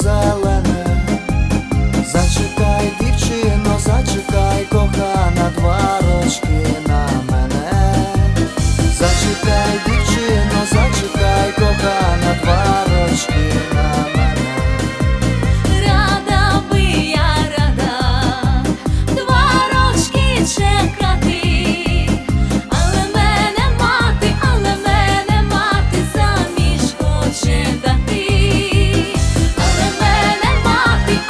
зелене. Зачекай, дівчино, зачекай, кохана, 2 рочки на мене. Зачекай, дівчино, зачекай, кохана, 2 рочки на мене. Рада би я, рада 2 рочки чекати, але мене мати заміж хоче дати. Але мене мати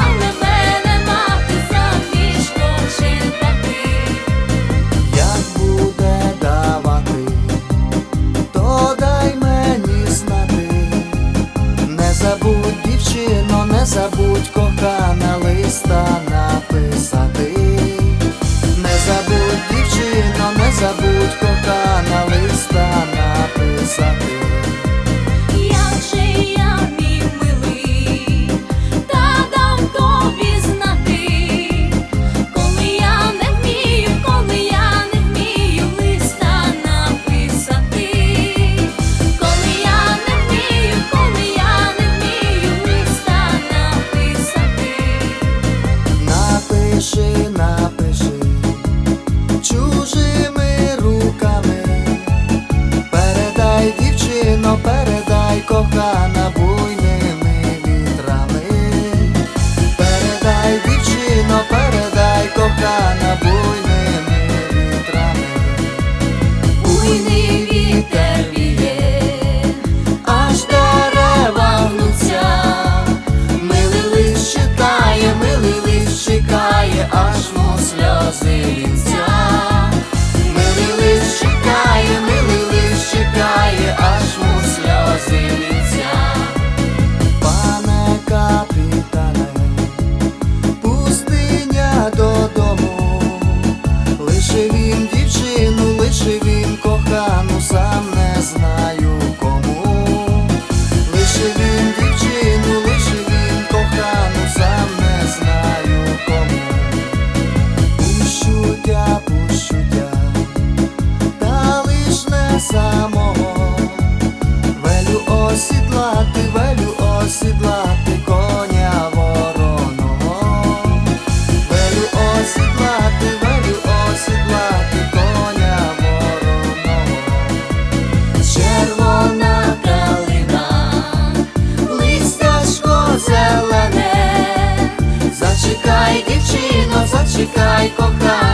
заміж хоче дати. Як буде давати, то дай мені знати. Не забудь, дівчино, не забудь, кохана, листа написати. Не забудь, дівчино, не забудь, кохана, листа написати. Як же я, мій милий, та дам тобі знати, коли я не вмію листа написати. Коли я не вмію листа написати. Напиши, напиши чужими руками. Передай, дівчино, передай, кохана, буйними вітрами. Передай, дівчино, передай, кохана, буйними вітрами. Буйний вітер віє, аж дерева гнуться. Милий лист чекає, аж му сльози лінця. Милий лист чекає, аж му сльози лінця. Пане капітане, пустиня додому. Лише він дівчину, лише він кохану, сам не знаю кому. Лише він дівчину, лише він кохану, сам не знаю кому. Пущу тя, та лиш не самого. Велю осідлати коня вороного. Велю осідлати коня вороного. Червона калина, листячко зелене. Зачекай, дівчино, зачекай, кохана.